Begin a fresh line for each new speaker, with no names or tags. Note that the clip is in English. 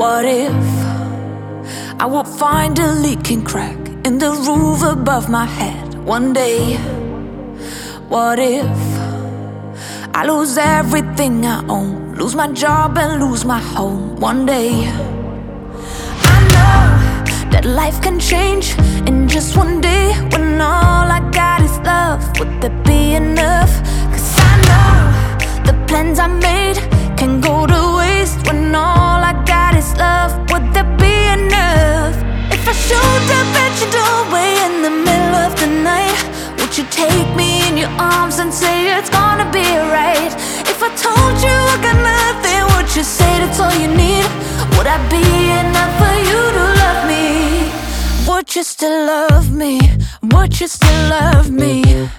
What if I would find a leaking crack in the roof above my head one day? What if I lose everything I own, lose my job and lose my home one day? I know that life can change in just one day. When all I got is love, would that be enough? 'Cause I know the plans I made can go to waste. When all I got is love, would that be enough? If I showed up at your doorway in the middle of the night, would you take me in your arms and say it's gonna be right? If I told you I got nothing, would you say that's all you need? Would I be enough for you to love me? Would you still love me? Would you still love me?